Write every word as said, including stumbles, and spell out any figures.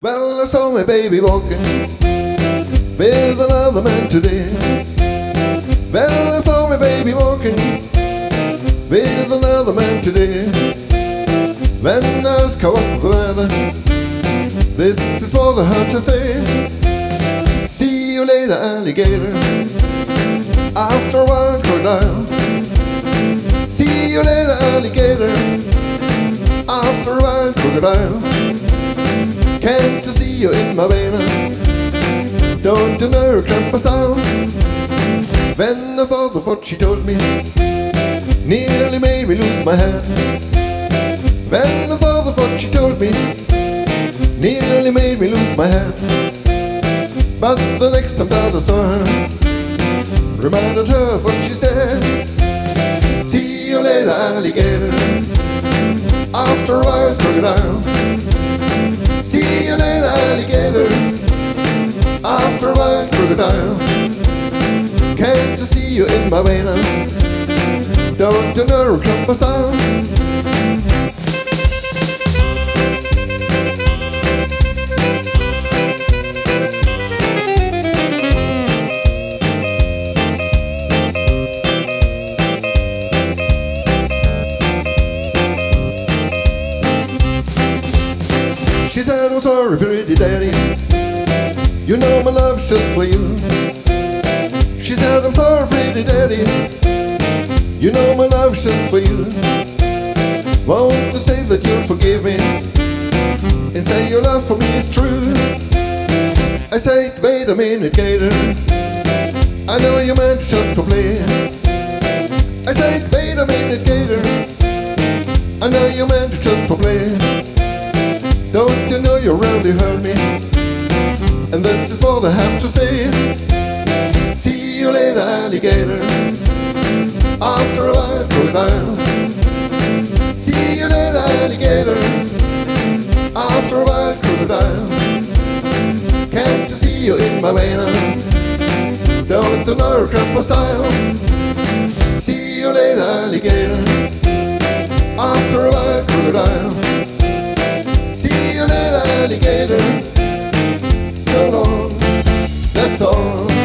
Well, I saw my baby walking with another man today. Well, I saw my baby walking with another man today. When I was caught up the matter, this is what I had to say. See you later, alligator. After a while, crocodile. See you later, alligator. After a while, crocodile. Can't you see you in my vein? Don't you know cramp my style? When I thought of what she told me, nearly made me lose my head. When I thought of what she told me, nearly made me lose my head. But the next time that I saw her, reminded her of what she said. See you later, alligator. After a while, crocodile. See you later, alligator. After a while, crocodile. Can't you see you in my vein? Don't you know cramp my style? She said, I'm sorry, pretty daddy, you know my love's just for you. She said, I'm sorry, pretty daddy, you know my love's just for you. Won't you say that you'll forgive me and say your love for me is true? I say, wait a minute, gator, I know you meant just to play. I say, wait a minute, gator, I know you meant just to play. Don't you know you really hurt me? And this is what I have to say. See you later, alligator. After a while, crocodile. See you later, alligator. After a while, crocodile. Can't you see you in my vein? Don't you know cramp my style? See you later, alligator. After a while, crocodile. See you later, alligator. So long, that's all.